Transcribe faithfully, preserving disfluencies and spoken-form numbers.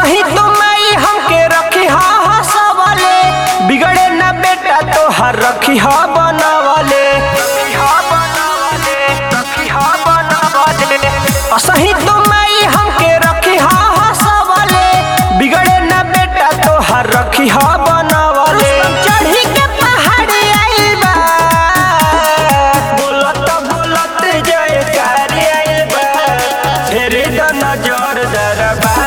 असही तो माई हमके रखी हा हंसवाले, बिगड़े ना बेटा तो हर रखी हा बनावाले, असही तो माई हमके रखी हा हंसवाले, बिगड़े ना बेटा तो हर रखी हा बनावाले। चढ़ी के पहाड़ आइल बा, बोलत बोलत जयकार आइल बा, फेरे द नजर दरबार